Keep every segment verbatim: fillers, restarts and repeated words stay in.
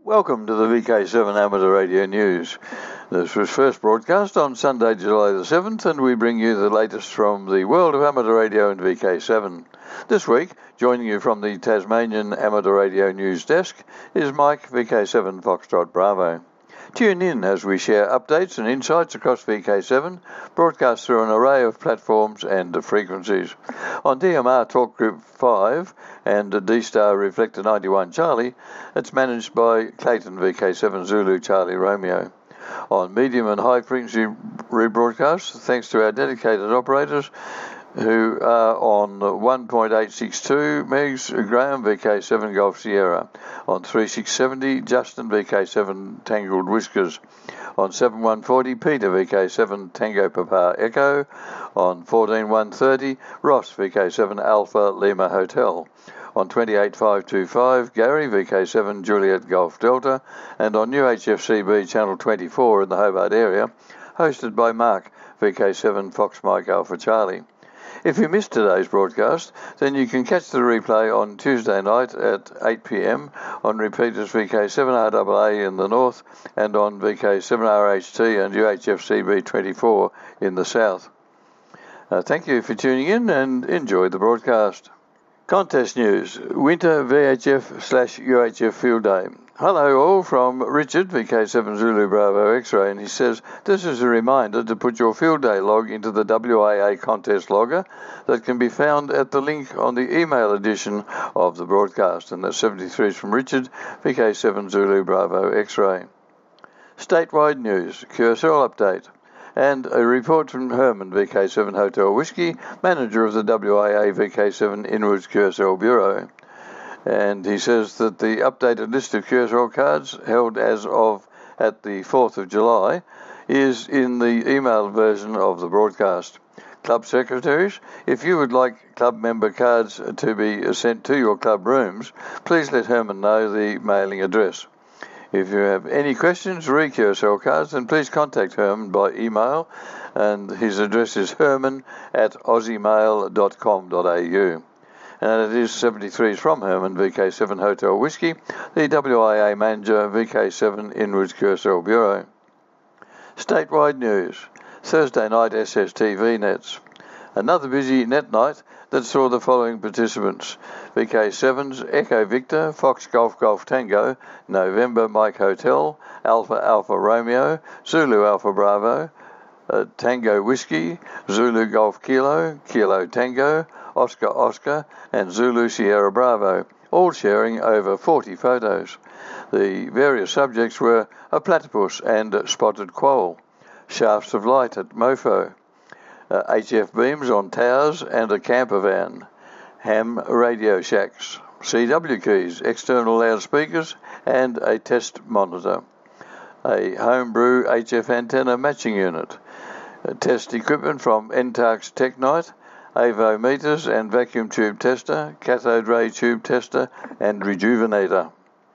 Welcome to the V K seven Amateur Radio News. This was first broadcast on Sunday, July the seventh, and we bring you the latest from the world of amateur radio and V K seven. This week, joining you from the Tasmanian Amateur Radio News Desk is Mike, V K seven Foxtrot Bravo. Tune in as we share updates and insights across V K seven, broadcast through an array of platforms and frequencies. On D M R Talk Group five and D-Star Reflector ninety-one Charlie, it's managed by Clayton V K seven Zulu Charlie Romeo. On medium and high frequency rebroadcasts, thanks to our dedicated operators, who are on one point eight six two megs, Graham V K seven Golf Sierra. On thirty-six seventy, Justin V K seven Tangled Whiskers. On seventy-one forty, Peter V K seven Tango Papa Echo. On fourteen one thirty, Ross V K seven Alpha Lima Hotel. On twenty-eight five twenty-five, Gary V K seven Juliet Golf Delta. And on U H F C B Channel twenty-four in the Hobart area, hosted by Mark V K seven Fox Mike Alpha Charlie. If you missed today's broadcast, then you can catch the replay on Tuesday night at eight p m on repeaters V K seven R A A in the north and on V K seven R H T and U H F C B twenty-four in the south. Uh, thank you for tuning in and enjoy the broadcast. Contest news, Winter V H F slash U H F Field Day. Hello all from Richard, V K seven Zulu Bravo X-Ray, and he says, this is a reminder to put your field day log into the W A A contest logger that can be found at the link on the email edition of the broadcast, and that's seventy-three is from Richard, V K seven Zulu Bravo X-Ray. Statewide news, Q S L update, and a report from Herman, V K seven Hotel Whiskey, manager of the W A A V K seven Inwards Q S L Bureau. And he says that the updated list of Q S L cards held as of at the fourth of July is in the email version of the broadcast. Club secretaries, if you would like club member cards to be sent to your club rooms, please let Herman know the mailing address. If you have any questions re Q S L cards, then please contact Herman by email, and his address is herman at aussiemail dot com dot a u. And it is seventy-three from Herman, V K seven Hotel Whiskey, the W A A manager, V K seven Inwards Q S L Bureau. Statewide news, Thursday night S S T V nets. Another busy net night that saw the following participants: V K seven's Echo Victor, Fox Golf Golf Tango, November Mike Hotel, Alpha Alpha Romeo, Zulu Alpha Bravo, uh, Tango Whiskey, Zulu Golf Kilo, Kilo Tango, Oscar Oscar, and Zulu Sierra Bravo, all sharing over forty photos. The various subjects were a platypus and spotted quoll, shafts of light at Mofo, uh, H F beams on towers and a camper van, ham radio shacks, C W keys, external loudspeakers, and a test monitor, a homebrew H F antenna matching unit, uh, test equipment from Entarx Technite, Avo meters and vacuum tube tester, cathode ray tube tester and rejuvenator.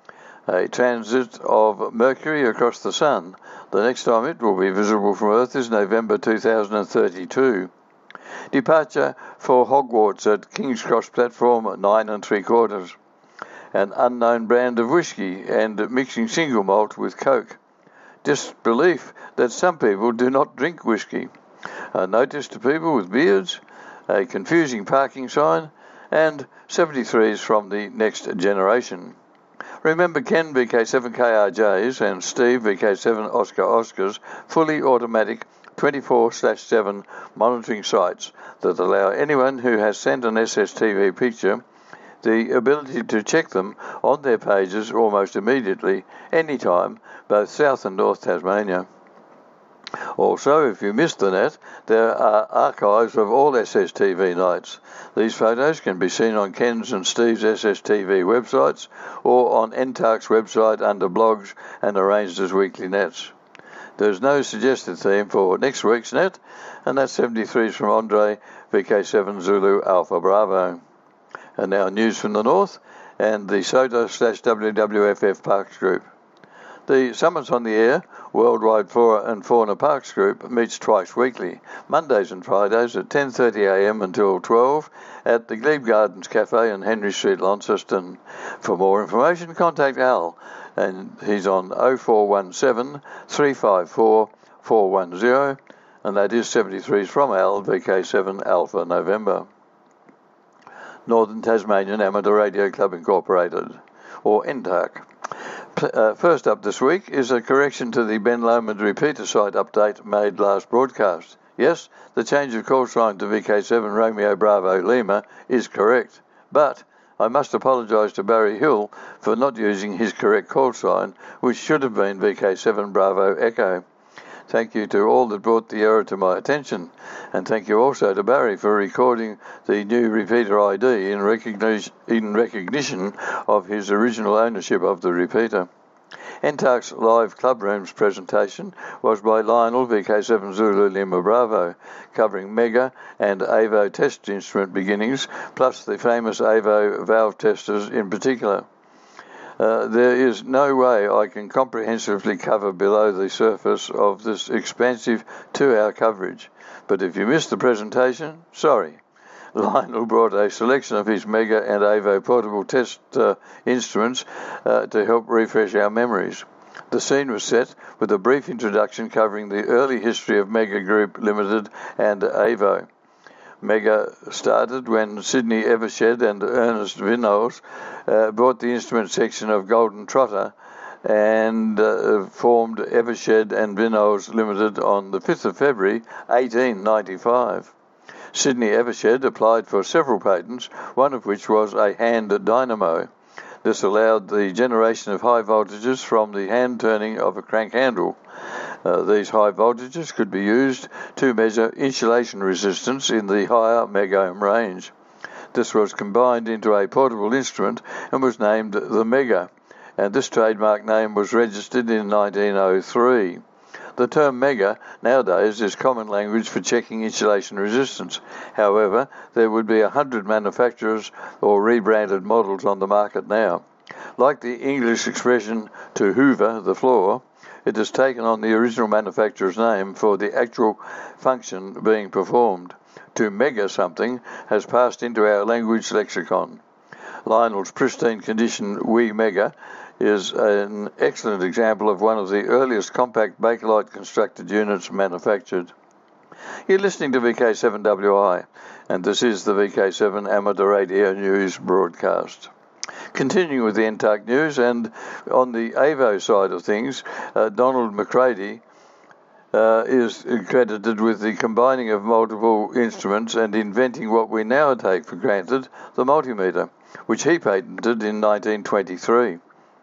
A transit of Mercury across the Sun. The next time it will be visible from Earth is November two thousand thirty-two. Departure for Hogwarts at King's Cross platform nine and three quarters. An unknown brand of whiskey and mixing single malt with Coke. Disbelief that some people do not drink whiskey. A notice to people with beards. A confusing parking sign, and seventy-threes from the next generation. Remember Ken V K seven K R Js and Steve V K seven Oscar Oscars fully automatic twenty-four seven monitoring sites that allow anyone who has sent an S S T V picture the ability to check them on their pages almost immediately, anytime, both South and North Tasmania. Also, if you missed the net, there are archives of all S S T V nights. These photos can be seen on Ken's and Steve's S S T V websites or on Entarx's website under blogs and arranged as weekly nets. There's no suggested theme for next week's net, and that's seventy-threes from Andre, V K seven Zulu Alpha Bravo. And now news from the north and the SOTA slash W W F F Parks Group. The Summits on the Air Worldwide Flora and Fauna Parks Group meets twice weekly, Mondays and Fridays at ten thirty a m until twelve at the Glebe Gardens Cafe on Henry Street, Launceston. For more information, contact Al, and he's on oh four one seven, three five four, four one zero, and that is seventy-threes from Al, V K seven Alpha November. Northern Tasmanian Amateur Radio Club Incorporated, or N T A C. Uh, first up this week is a correction to the Ben Lomond repeater site update made last broadcast. Yes, the change of call sign to V K seven Romeo Bravo Lima is correct, but I must apologise to Barry Hill for not using his correct call sign, which should have been V K seven Bravo Echo. Thank you to all that brought the error to my attention, and thank you also to Barry for recording the new repeater I D in, recognition, in recognition of his original ownership of the repeater. N T A C's live club rooms presentation was by Lionel V K seven Zulu Lima Bravo, covering Mega and Avo test instrument beginnings, plus the famous Avo valve testers in particular. Uh, there is no way I can comprehensively cover below the surface of this expansive two-hour coverage, but if you missed the presentation, sorry. Lionel brought a selection of his Mega and Avo portable test uh, instruments uh, to help refresh our memories. The scene was set with a brief introduction covering the early history of Mega Group Limited and Avo. Mega started when Sydney Evershed and Ernest Vinolds uh, bought the instrument section of Golden Trotter and uh, formed Evershed and Vinolds Limited on the fifth of February eighteen ninety-five. Sydney Evershed applied for several patents, one of which was a hand dynamo. This allowed the generation of high voltages from the hand turning of a crank handle. Uh, these high voltages could be used to measure insulation resistance in the higher megohm range. This was combined into a portable instrument and was named the Mega, and this trademark name was registered in nineteen oh three. The term Mega nowadays is common language for checking insulation resistance. However, there would be a hundred manufacturers or rebranded models on the market now. Like the English expression to hoover the floor, it has taken on the original manufacturer's name for the actual function being performed. To mega something has passed into our language lexicon. Lionel's pristine condition Wee Mega is an excellent example of one of the earliest compact Bakelite constructed units manufactured. You're listening to V K seven W I, and this is the V K seven Amateur Radio News broadcast. Continuing with the N T A C news, and on the Avo side of things, uh, Donald McCready uh, is credited with the combining of multiple instruments and inventing what we now take for granted, the multimeter, which he patented in nineteen twenty-three.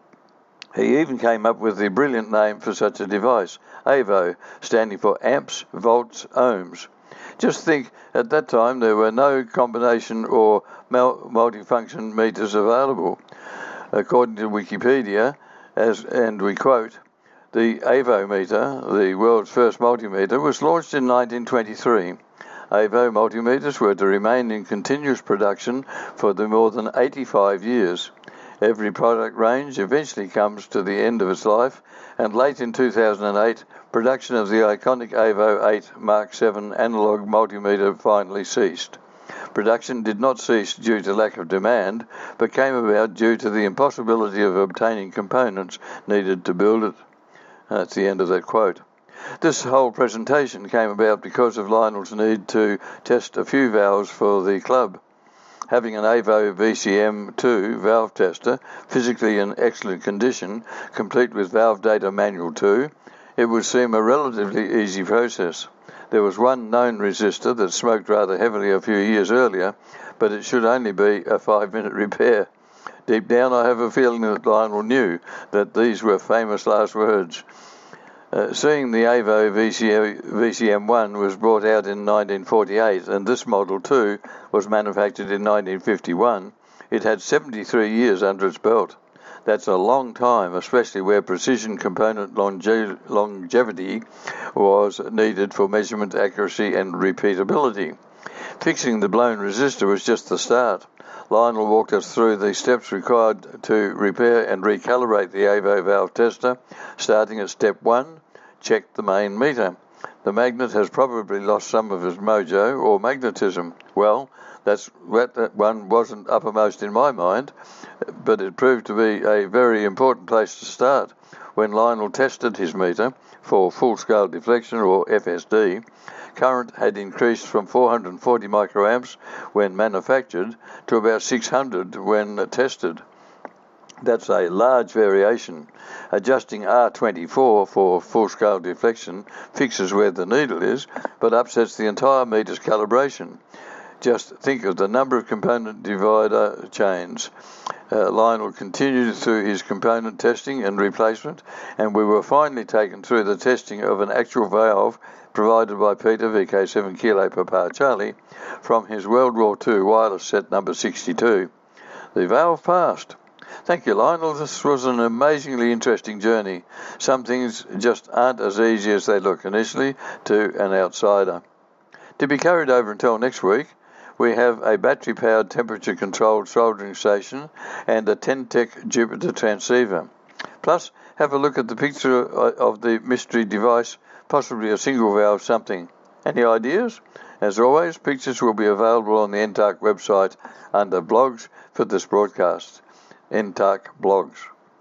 He even came up with the brilliant name for such a device, Avo, standing for amps, volts, ohms. Just think, at that time there were no combination or multifunction meters available. According to Wikipedia, as and we quote, the Avo meter, the world's first multimeter, was launched in nineteen twenty-three. Avo multimeters were to remain in continuous production for the more than eighty-five years. Every product range eventually comes to the end of its life, and late in two thousand eight, production of the iconic Avo eight Mark seven analog multimeter finally ceased. Production did not cease due to lack of demand, but came about due to the impossibility of obtaining components needed to build it. That's the end of that quote. This whole presentation came about because of Lionel's need to test a few valves for the club. Having an Avo V C M two valve tester, physically in excellent condition, complete with valve data manual two, it would seem a relatively easy process. There was one known resistor that smoked rather heavily a few years earlier, but it should only be a five-minute repair. Deep down I have a feeling that Lionel knew that these were famous last words. Uh, seeing the Avo V C M one was brought out in nineteen forty-eight and this model too was manufactured in nineteen fifty-one, it had seventy-three years under its belt. That's a long time, especially where precision component longe- longevity was needed for measurement accuracy and repeatability. Fixing the blown resistor was just the start. Lionel walked us through the steps required to repair and recalibrate the Avo valve tester, starting at step one, check the main meter. The magnet has probably lost some of its mojo or magnetism. Well, That's that one wasn't uppermost in my mind, but it proved to be a very important place to start. When Lionel tested his meter for full-scale deflection, or F S D, current had increased from four hundred forty microamps when manufactured to about six hundred when tested. That's a large variation. Adjusting R twenty-four for full-scale deflection fixes where the needle is, but upsets the entire meter's calibration. Just think of the number of component divider chains. Uh, Lionel continued through his component testing and replacement, and we were finally taken through the testing of an actual valve provided by Peter, V K seven Kilo Papa Charlie, from his World War Two wireless set number sixty-two. The valve passed. Thank you, Lionel. This was an amazingly interesting journey. Some things just aren't as easy as they look initially to an outsider. To be carried over until next week, we have a battery-powered temperature-controlled soldering station and a Ten-Tech Jupiter transceiver. Plus, have a look at the picture of the mystery device, possibly a single-valve something. Any ideas? As always, pictures will be available on the N T A R C website under blogs for this broadcast. N T A R C blogs.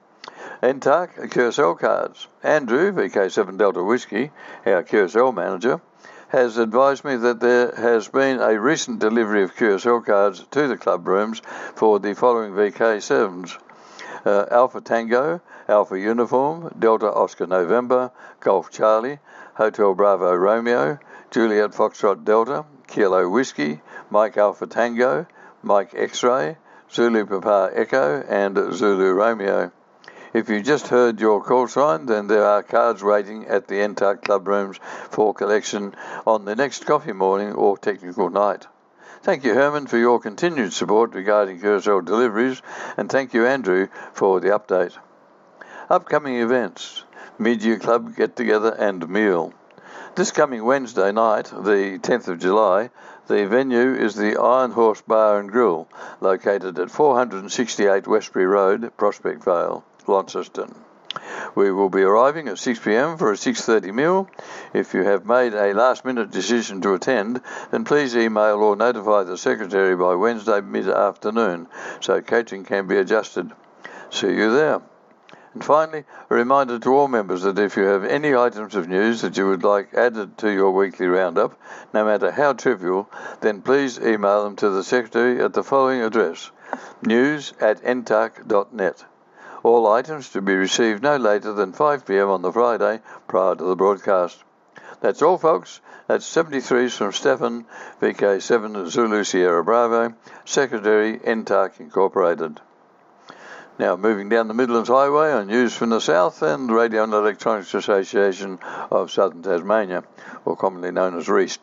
N T A R C Curacell cards. Andrew, V K seven Delta Whiskey, our Curacell manager, has advised me that there has been a recent delivery of Curacell cards to the club rooms for the following V K sevens. Uh, Alpha Tango, Alpha Uniform, Delta Oscar November, Golf Charlie, Hotel Bravo Romeo, Juliet Foxtrot Delta, Kilo Whiskey, Mike Alpha Tango, Mike X-Ray, Zulu Papa Echo, and Zulu Romeo. If you just heard your call sign, then there are cards waiting at the N T A R C club rooms for collection on the next coffee morning or technical night. Thank you, Herman, for your continued support regarding Curacell deliveries, and thank you, Andrew, for the update. Upcoming events: Mid-Year Club Get-Together and Meal. This coming Wednesday night, the tenth of July, the venue is the Iron Horse Bar and Grill, located at four hundred sixty-eight Westbury Road, Prospect Vale, Launceston. We will be arriving at six p m for a six thirty meal. If you have made a last-minute decision to attend, then please email or notify the secretary by Wednesday mid-afternoon so catering can be adjusted. See you there. And finally, a reminder to all members that if you have any items of news that you would like added to your weekly roundup, no matter how trivial, then please email them to the secretary at the following address: news at n t a r c dot net. All items to be received no later than five p m on the Friday prior to the broadcast. That's all, folks. That's seventy-threes from Stefan, V K seven Zulu Sierra Bravo, Secretary, N T A R C Incorporated. Now, moving down the Midlands Highway on news from the south and the Radio and Electronics Association of Southern Tasmania, or commonly known as REAST.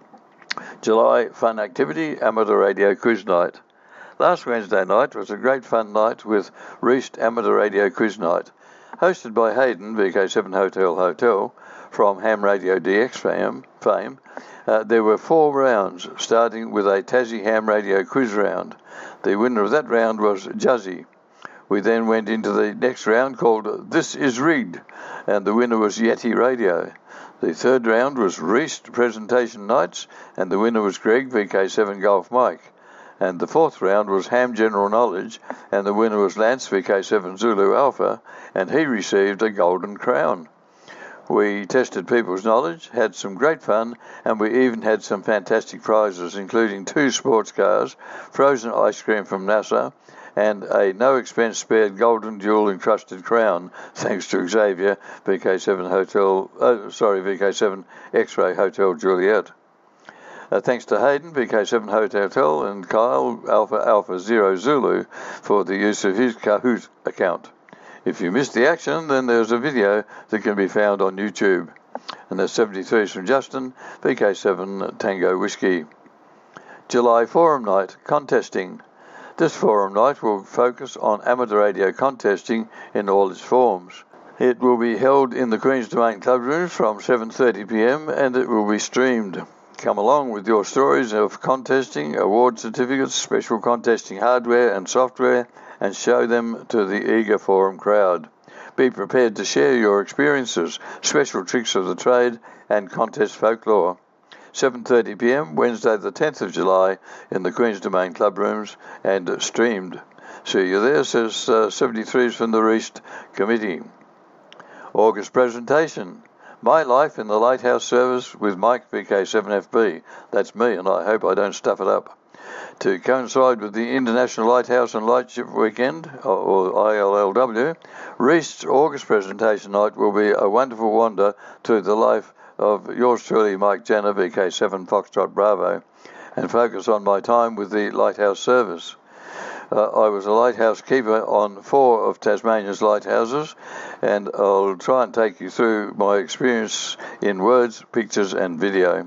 July Fun Activity Amateur Radio Quiz Night. Last Wednesday night was a great fun night with REAST Amateur Radio Quiz Night. Hosted by Hayden, V K seven Hotel Hotel, from Ham Radio D X fame, fame uh, there were four rounds, starting with a Tassie Ham Radio Quiz round. The winner of that round was Juzzy. We then went into the next round called This Is Rigged, and the winner was Yeti Radio. The third round was REAST Presentation Nights, and the winner was Greg, V K seven Golf Mike. And the fourth round was Ham General Knowledge, and the winner was Lance, V K seven Zulu Alpha, and he received a golden crown. We tested people's knowledge, had some great fun, and we even had some fantastic prizes, including two sports cars, frozen ice cream from NASA, and a no-expense spared golden jewel encrusted crown, thanks to Xavier, V K seven Hotel, oh, sorry, V K seven X-Ray Hotel Juliet. Uh, thanks to Hayden, V K seven Hotel, and Kyle, Alpha Alpha Zero Zulu, for the use of his Kahoot account. If you missed the action, then there's a video that can be found on YouTube. And there's seventy-threes from Justin, V K seven Tango Whiskey. July Forum Night, Contesting. This forum night will focus on amateur radio contesting in all its forms. It will be held in the Queen's Domain Club Rooms from seven thirty p m and it will be streamed. Come along with your stories of contesting, award certificates, special contesting hardware and software, and show them to the eager forum crowd. Be prepared to share your experiences, special tricks of the trade, and contest folklore. seven thirty p m, Wednesday the tenth of July in the Queen's Domain Club Rooms and streamed. See you there, says uh, seventy-threes from the Reist Committee. August presentation. My Life in the Lighthouse Service with Mike V K seven F B. That's me, and I hope I don't stuff it up. To coincide with the International Lighthouse and Lightship Weekend, or I L L W, Reist's August presentation night will be a wonderful wander through the life of yours truly, Mike Jenner, V K seven Foxtrot Bravo, and focus on my time with the Lighthouse Service. Uh, I was a lighthouse keeper on four of Tasmania's lighthouses, and I'll try and take you through my experience in words, pictures and video.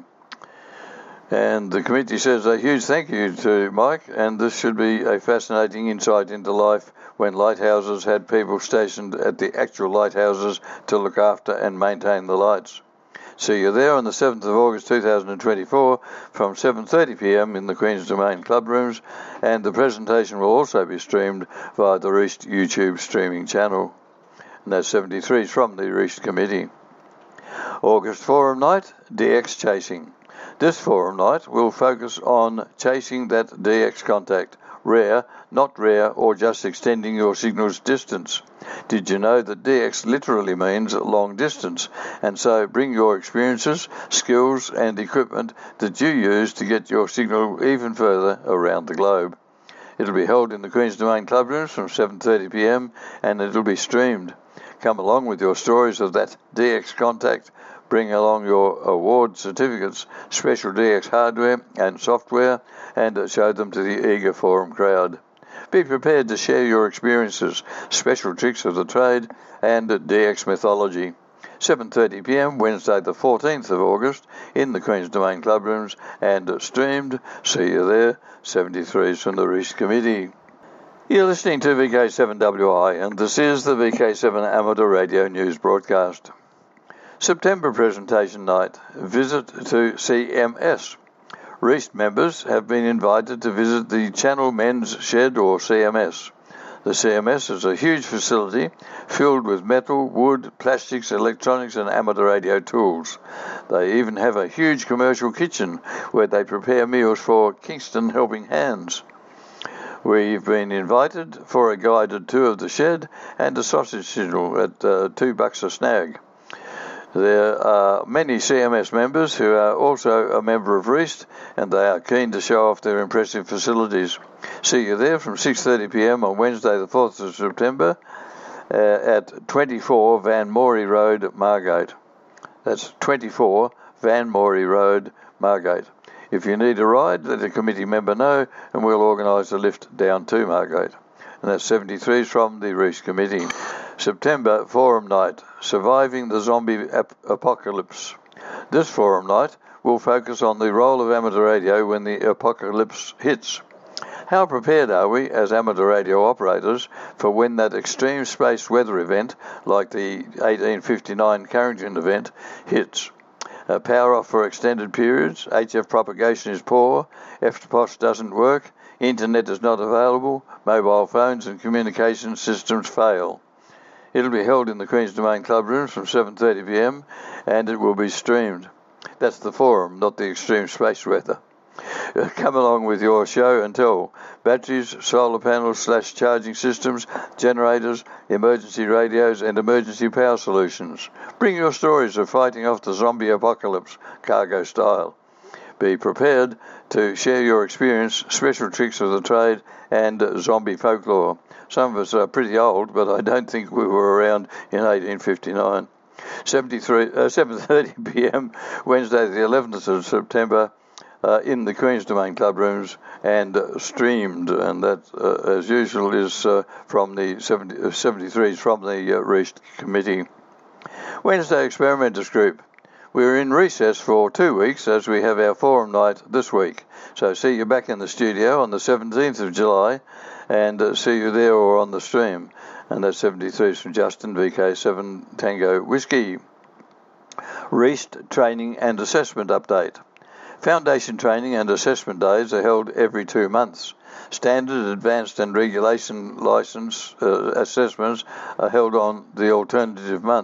And the committee says a huge thank you to Mike, and this should be a fascinating insight into life when lighthouses had people stationed at the actual lighthouses to look after and maintain the lights. See you there on the seventh of August two thousand twenty-four from seven thirty p m in the Queen's Domain Club Rooms, and the presentation will also be streamed via the Reist YouTube streaming channel. And that's seventy-threes from the Reist Committee. August Forum Night, D X Chasing. This forum night will focus on chasing that D X contact, rare, not rare, or just extending your signal's distance. Did you know that D X literally means long distance? And so bring your experiences, skills and equipment that you use to get your signal even further around the globe. It'll be held in the Queen's Domain Club Rooms from seven thirty p m and it'll be streamed. Come along with your stories of that D X contact. Bring along your award certificates, special D X hardware and software, and show them to the eager forum crowd. Be prepared to share your experiences, special tricks of the trade, and D X mythology. seven thirty p m, Wednesday the fourteenth of August, in the Queen's Domain Club Rooms, and streamed. See you there, seventy-threes from the Reist Committee. You're listening to V K seven W I, and this is the V K seven Amateur Radio News Broadcast. September presentation night, visit to C M S. Reist members have been invited to visit the Channel Men's Shed, or C M S. The C M S is a huge facility filled with metal, wood, plastics, electronics and amateur radio tools. They even have a huge commercial kitchen where they prepare meals for Kingston Helping Hands. We've been invited for a guided tour of the shed and a sausage sizzle at uh, two bucks a snag. There are many C M S members who are also a member of Reist, and they are keen to show off their impressive facilities. See you there from six thirty p m on Wednesday the fourth of September uh, at twenty-four Van Morey Road, Margate. That's twenty-four Van Morey Road, Margate. If you need a ride, let a committee member know and we'll organise a lift down to Margate. And that's seventy-threes from the Reist Committee. September Forum Night, Surviving the Zombie Ap- Apocalypse. This forum night will focus on the role of amateur radio when the apocalypse hits. How prepared are we as amateur radio operators for when that extreme space weather event, like the eighteen fifty-nine Carrington event, hits? Uh, power off for extended periods, H F propagation is poor, F T P O S doesn't work, internet is not available, mobile phones and communication systems fail. It'll be held in the Queen's Domain Club Rooms from seven thirty p m and it will be streamed. That's the forum, not the extreme space weather. Come along with your show and tell. Batteries, solar panels slash charging systems, generators, emergency radios and emergency power solutions. Bring your stories of fighting off the zombie apocalypse, cargo style. Be prepared to share your experience, special tricks of the trade and zombie folklore. Some of us are pretty old, but I don't think we were around in eighteen fifty-nine. seventy-three, uh, seven thirty p m, Wednesday the eleventh of September, uh, in the Queen's Domain Club Rooms and uh, streamed, and that, uh, as usual, is uh, from the seventy, uh, seventy-threes from the uh, Reist Committee. Wednesday Experimenters Group. We're in recess for two weeks as we have our forum night this week. So see you back in the studio on the seventeenth of July and uh, see you there or on the stream. And that's seventy-threes from Justin, V K seven Tango Whiskey. Reist Training and Assessment Update. Foundation training and assessment days are held every two months. Standard, advanced and regulation license uh, assessments are held on the alternative months.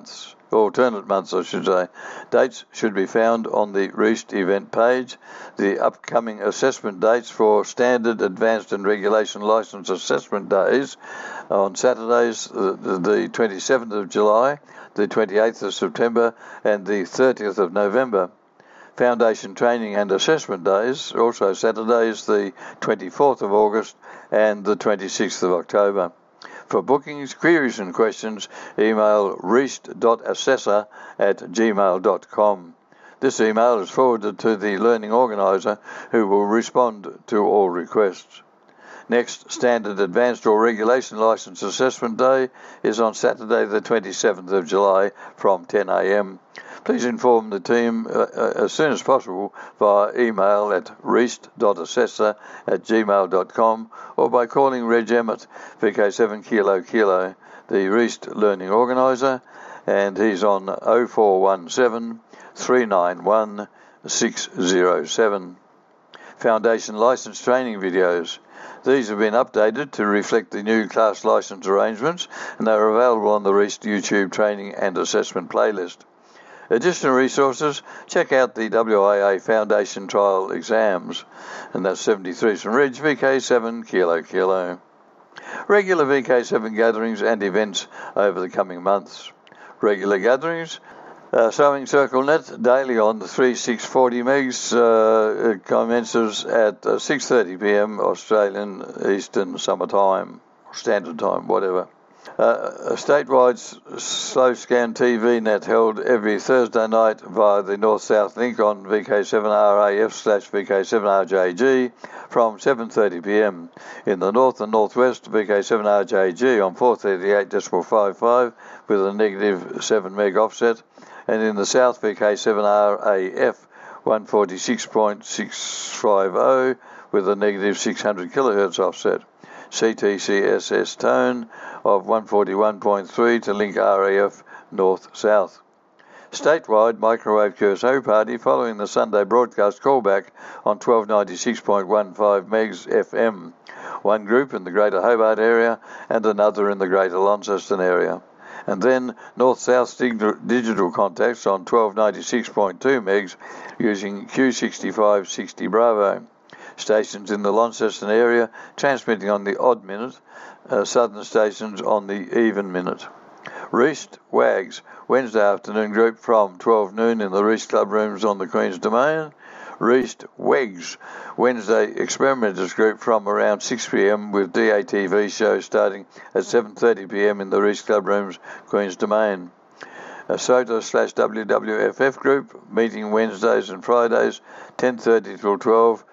alternate months, I should say. Dates should be found on the Reist event page. The upcoming assessment dates for Standard, Advanced and Regulation Licence Assessment Days on Saturdays, the twenty-seventh of July, the twenty-eighth of September and the thirtieth of November. Foundation Training and Assessment Days, also Saturdays, the twenty-fourth of August and the twenty-sixth of October. For bookings, queries and questions, email reist dot assessor at gmail dot com. This email is forwarded to the learning organiser, who will respond to all requests. Next Standard, Advanced or Regulation Licence Assessment Day is on Saturday the twenty-seventh of July from ten a m. Please inform the team uh, as soon as possible via email at reist dot assessor at gmail dot com or by calling Reg Emmett, V K seven Kilo Kilo, the Reist Learning Organiser, and he's on oh four one seven, three nine one, six oh seven. Foundation Licence Training Videos. These have been updated to reflect the new class licence arrangements, and they are available on the Reist YouTube Training and Assessment playlist. Additional resources, check out the W I A Foundation Trial Exams, and that's seventy-three St Reg, V K seven Kilo Kilo. Regular V K seven gatherings and events over the coming months. Regular gatherings, uh, Sewing Circle Net daily on the three six forty megs, uh, it commences at uh, six thirty p m Australian Eastern Summer Time, Standard Time, whatever. Uh, a statewide slow scan T V net held every Thursday night via the North-South link on V K seven R A F slash V K seven R J G from seven thirty p m. In the North and Northwest, V K seven R J G on four thirty-eight point five five with a negative seven meg offset, and in the South, V K seven R A F one forty-six point six five zero with a negative six hundred kilohertz offset. C T C S S tone of one forty-one point three to link R A F north-south. Statewide microwave Q S O party following the Sunday broadcast callback on twelve ninety-six point one five megs F M. One group in the Greater Hobart area and another in the Greater Launceston area. And then north-south digital contacts on twelve ninety-six point two megs using Q sixty-five sixty Bravo. Stations in the Launceston area transmitting on the odd minute, uh, southern stations on the even minute. Reist Wags, Wednesday afternoon group from twelve noon in the Reist Club rooms on the Queen's Domain. Reist Wegs, Wednesday experimenters group from around six p m with D A T V show starting at seven thirty p m in the Reist Club rooms, Queen's Domain. A SOTA slash W W F F group meeting Wednesdays and Fridays, ten thirty till twelve.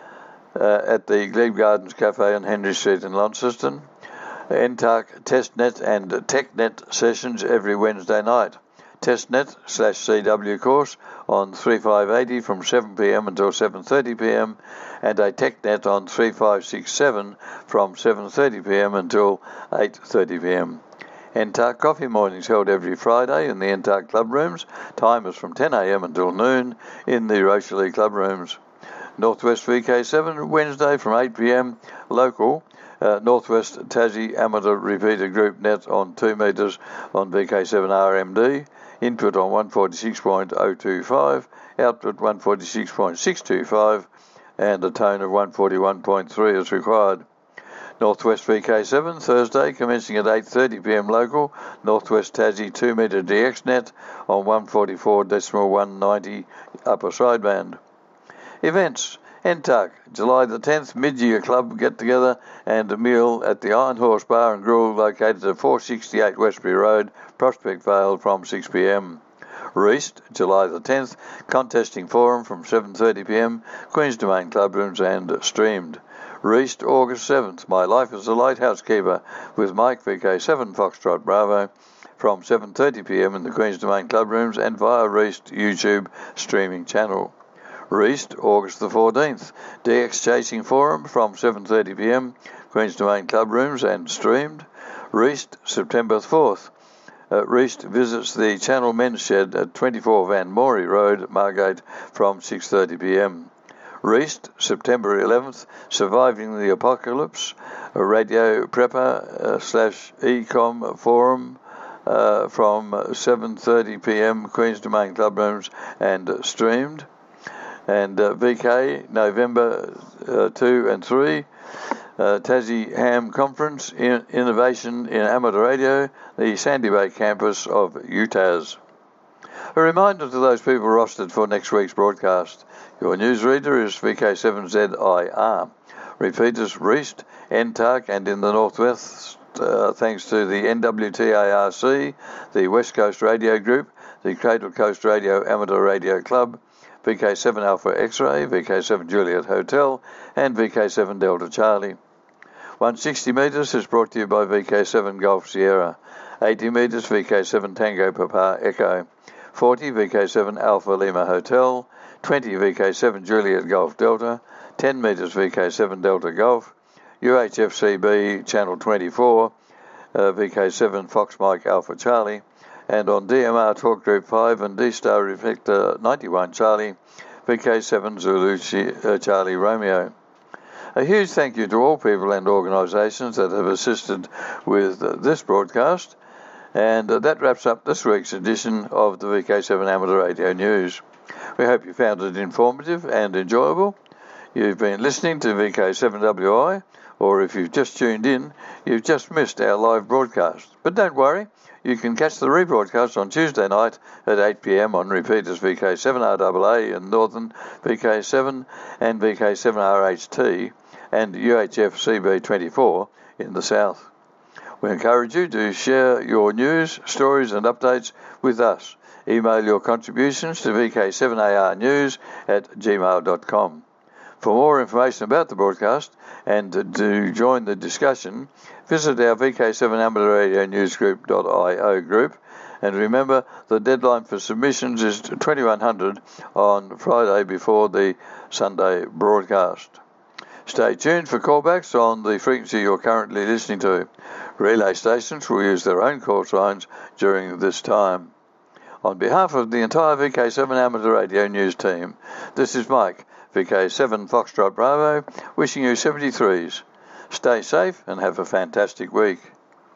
Uh, at the Glebe Gardens Cafe on Henry Street in Launceston. N T A C TestNet and TechNet sessions every Wednesday night. TestNet slash C W course on thirty-five eighty from seven p m until seven thirty p m and a TechNet on thirty-five sixty-seven from seven thirty p m until eight thirty p m. N T A C coffee mornings held every Friday in the N T A C club rooms. Time is from ten a m until noon in the Rochalie club rooms. Northwest V K seven, Wednesday from eight p m, local, uh, Northwest Tassie Amateur Repeater Group net on two metres on V K seven R M D, input on one forty-six point oh two five, output one forty-six point six two five, and a tone of one forty-one point three is required. Northwest V K seven, Thursday, commencing at eight thirty p m local, Northwest Tassie two metre D X net on one forty-four point one ninety upper sideband. Events. N T A C, July the tenth, mid-year club get-together and a meal at the Iron Horse Bar and Grill located at four sixty-eight Westbury Road, Prospect Vale from six p m. Reist, July the tenth, contesting forum from seven thirty p m, Queen's Domain club rooms and streamed. Reist, August seventh, My Life as a Lighthouse Keeper with Mike V K seven Foxtrot Bravo from seven thirty p m in the Queen's Domain club rooms and via Reist YouTube streaming channel. Reist, August the fourteenth, D X Chasing Forum from seven thirty p m, Queen's Domain club rooms and streamed. Reist, September fourth, uh, Reist visits the Channel Men's Shed at twenty-four Van Morey Road, Margate from six thirty p m. Reist, September eleventh, Surviving the Apocalypse, a radio prepper uh, slash ecom forum uh, from seven thirty p m Queen's Domain Club Rooms and streamed. And uh, V K, November uh, two and three, uh, Tassie Ham Conference, in Innovation in Amateur Radio, the Sandy Bay campus of U T A S. A reminder to those people rostered for next week's broadcast. Your newsreader is V K seven Z I R. Repeaters Reist, N T A R C and in the Northwest, uh, thanks to the N W T A R C, the West Coast Radio Group, the Cradle Coast Radio Amateur Radio Club, V K seven Alpha X-Ray, V K seven Juliet Hotel, and V K seven Delta Charlie. one hundred sixty metres is brought to you by V K seven Golf Sierra. eighty metres V K seven Tango Papa Echo. forty V K seven Alpha Lima Hotel. twenty V K seven Juliet Golf Delta. ten metres V K seven Delta Golf. U H F C B Channel twenty-four. Uh, V K seven Fox Mike Alpha Charlie. And on D M R Talk Group five and D-Star Reflector ninety-one Charlie, V K seven Zulu Charlie Romeo. A huge thank you to all people and organisations that have assisted with uh, this broadcast. And uh, that wraps up this week's edition of the V K seven Amateur Radio News. We hope you found it informative and enjoyable. You've been listening to V K seven W I, or if you've just tuned in, you've just missed our live broadcast. But don't worry, you can catch the rebroadcast on Tuesday night at eight p m on repeaters V K seven R A A in Northern, V K seven and V K seven R H T and U H F C B twenty-four in the South. We encourage you to share your news, stories and updates with us. Email your contributions to V K seven A R news at gmail dot com. For more information about the broadcast and to join the discussion, visit our V K seven Amateur Radio News Group dot I O group. And remember, the deadline for submissions is twenty-one hundred on Friday before the Sunday broadcast. Stay tuned for callbacks on the frequency you're currently listening to. Relay stations will use their own call signs during this time. On behalf of the entire V K seven Amateur Radio News team, this is Mike, V K seven Foxtrot Bravo, wishing you seventy-threes. Stay safe and have a fantastic week.